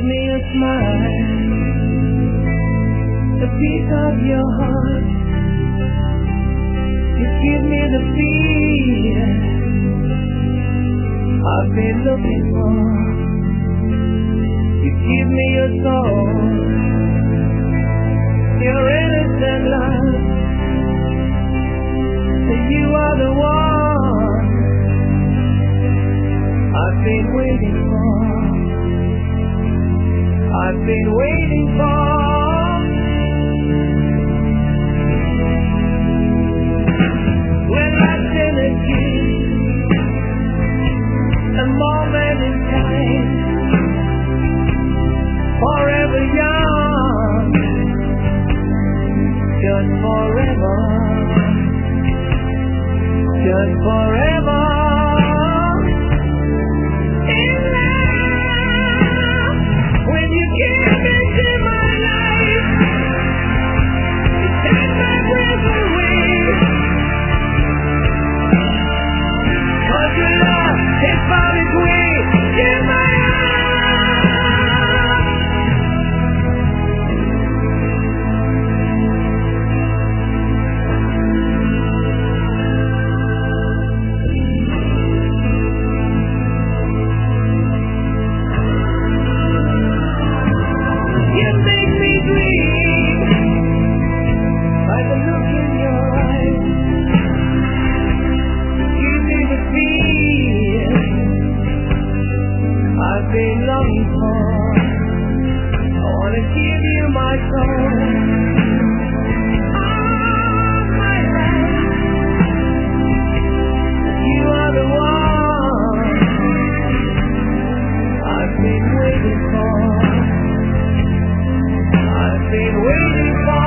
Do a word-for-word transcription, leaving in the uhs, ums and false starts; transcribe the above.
me a smile, the peace of your heart. You give me the feeling I've been looking for. You give me your soul, your innocent love. You are the one I've been waiting for. I've been waiting for. When lost in a kiss, a moment in time, forever young, just forever, just forever. In love, when you give into my life, you take my breath away. 'Cause your love has found its way in my I've been waiting for.